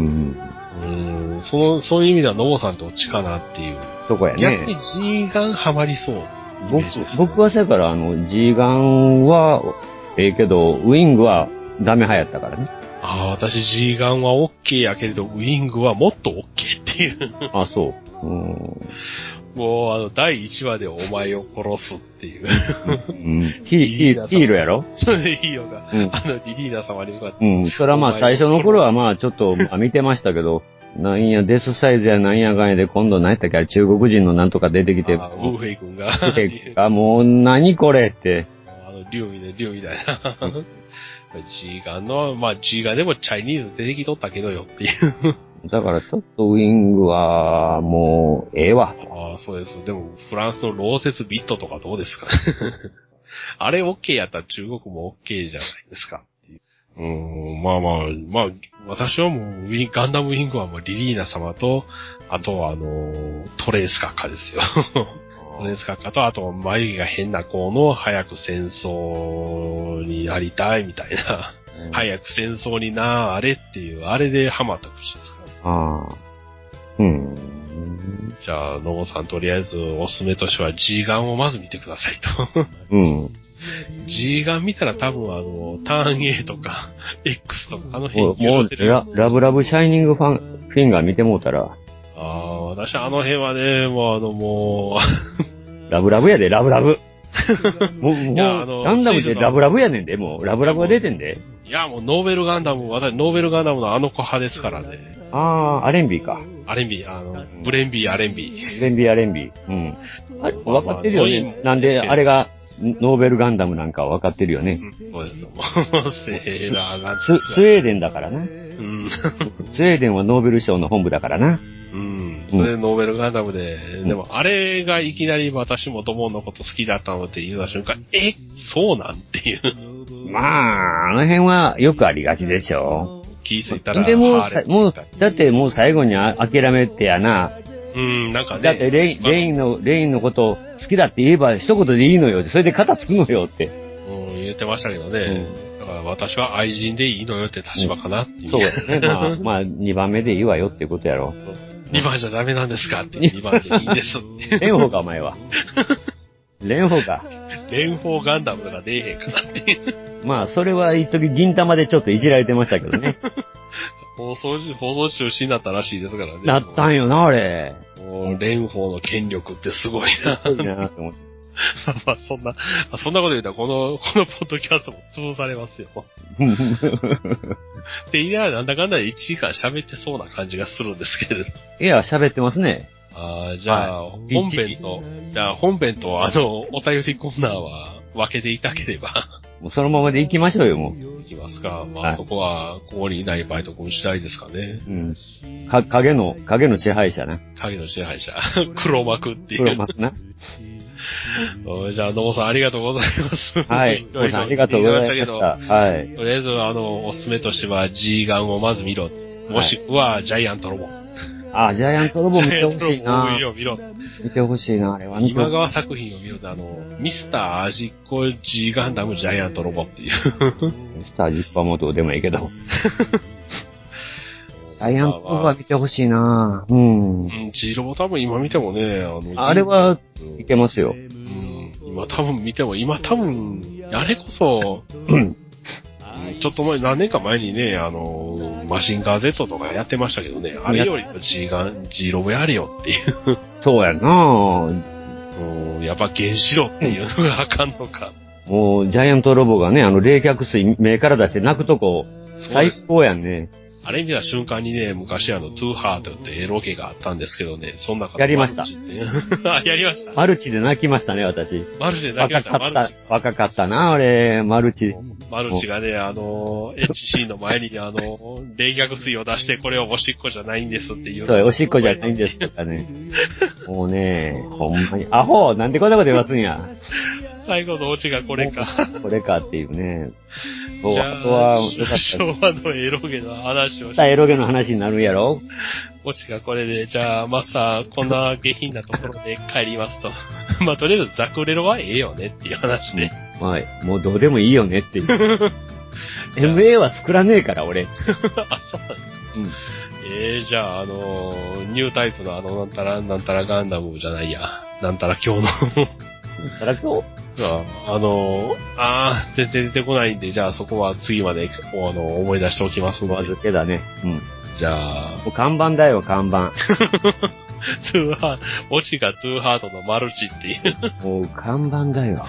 そういう意味ではノボさんとっちかなっていう。 そこやね。 逆に G ガンハマりそう。 僕はだから G ガンはけど、ウィングはダメ派やったからね。 私 G ガンは OK やけれど、ウィングはもっと OK っていう。 そう。 もう第1話でお前を殺すっていう。 ヒーローやろ？ そうね、ヒーローが、リリーナ様に向かって。 それは最初の頃はちょっと見てましたけど、なんや、デスサイズやなんやがんやで今度何やったっけ、中国人のなんとか出てきて。 ウーフェイ君が。 もう何これって。 竜みたいな。G ガンの、G ガンでもチャイニーズ出てきとったけどよっていう。 だからちょっとウィングはもうええわ。 そうです。でもフランスのローセスビットとかどうですか？あれ OK やったら中国も OK じゃないですか。私はもうガンダムウィングはもうリリーナ様と、あとはトレース閣下ですよ。トレース閣下と、あと眉毛が変な子の早く戦争になりたいみたいな。早く戦争にあれっていう、あれでハマった口ですから。じゃあ、ノボさんとりあえずおすすめとしては G ガンをまず見てくださいと。G ガン見たら多分ターン A とか X とかあの辺もうラブラブシャイニングフィンガー見てもうたら。 私あの辺はね、もうラブラブやで、ラブラブ。もうガンダムでラブラブやねんで、もうラブラブが出てんで。 いや、もうノーベルガンダム、私ノーベルガンダムの子派ですからね。 アレンビーか。 アレンビー、ブレンビー、アレンビー。 ブレンビー、アレンビー。わかってるよね。なんで、あれが、ノーベルガンダムなんかわかってるよね。 そうですよ。もう、セーラーが。 スウェーデンだからな。スウェーデンはノーベル賞の本部だからな。 それでノーベルガンダムで、でもあれがいきなり私もドモンのこと好きだったのって言うた瞬間、そうなんっていう。 あの辺はよくありがちでしょ。 気づいたら。 でも、だってもう最後に諦めてやな。 なんかね。 だってレインのこと好きだって言えば一言でいいのよって、それで肩つくのよって。 言ってましたけどね。だから私は愛人でいいのよって立場かなっていう。 そうですね。2番目でいいわよっていうことやろ。 2番じゃダメなんですかって2番でいいですって。 蓮舫かお前は。蓮舫か。 蓮舫ガンダムとか出えへんかなっていう。 それは一時銀玉でちょっといじられてましたけどね。 放送中止になったらしいですからね。 なったんよな、あれ。 もう、蓮舫の権力ってすごいな。すごいなと思って。そんなこと言うたらこのポッドキャストも潰されますよ。って言いながらなんだかんだで1時間喋ってそうな感じがするんですけれど。 いや、喋ってますね。 じゃあ、本編とお便りコーナーは分けていたければ。 もうそのままで行きましょうよ、もう。 行きますか。そこは、ここにいないバイト君次第ですかね。 影の支配者な。 影の支配者。黒幕っていう。 黒幕な。 じゃあ、野茂さんありがとうございます。 はい。野茂さんありがとうございました。はい。 とりあえず、おすすめとしては G ガンをまず見ろ。もしくは、ジャイアントロボ。 ジャイアントロボ見てほしいな。見てほしいな、あれは。 今川作品を見ろと、ミスター味っ子 G ガンダムジャイアントロボっていう。ミスター味っ子はもうどうでもいいけど。ジャイアントロボは見てほしいな。 G ロボ多分今見てもね、 あれはいけますよ。 今多分、あれこそ、ちょっと前、何年か前にね、マシンガー Z とかやってましたけどね、あれよりも G ロボやれよっていう。 そうやなやっぱ原子炉っていうのがあかんのか。 もう、ジャイアントロボがね、冷却水目から出して泣くとこ、 最高やんね。 あれ見た瞬間にね、昔トゥーハートってエロゲがあったんですけどね、そんなやりました。 やりました。 マルチで泣きましたね、私。 マルチで泣きました。 若かったな、俺、マルチ。 マルチがね、HC の前に冷却水を出して、これはおしっこじゃないんですっていう。 そう、おしっこじゃないんですとかね。もうね、ほんまに、アホなんでこんなこと言わすんや。 最後のオチがこれか。 これかっていうね。 じゃあ、昭和のエロゲの話をして。 エロゲの話になるやろ？ オチがこれで、じゃあ、マスター、こんな下品なところで帰りますと。まあ、とりあえずザクレロはええよねっていう話で。 まあ、もうどうでもいいよねっていう。MA は作らねえから、俺。あ、そうなんです。じゃあ、ニュータイプのなんたらガンダムじゃないや。なんたら今日の。 なんたら今日全然出てこないんで、じゃあそこは次まで、思い出しておきますので。 お預けだね。うん。 じゃあ。 もう看板だよ、看板。 オチがトゥーハートのマルチっていう。 もう看板だよ。 もう、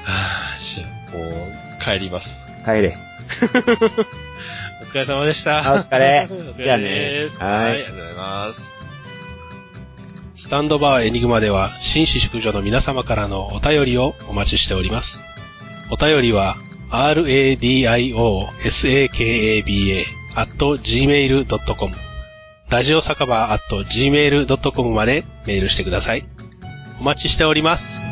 帰ります。 帰れ。 お疲れ様でした。 お疲れ。 じゃあね。はい、ありがとうございます。スタンドバーエニグマでは、紳士淑女の皆様からのお便りをお待ちしております。お便りは、radiosakaba@gmail.com、ラジオ酒場@gmail.com までメールしてください。お待ちしております。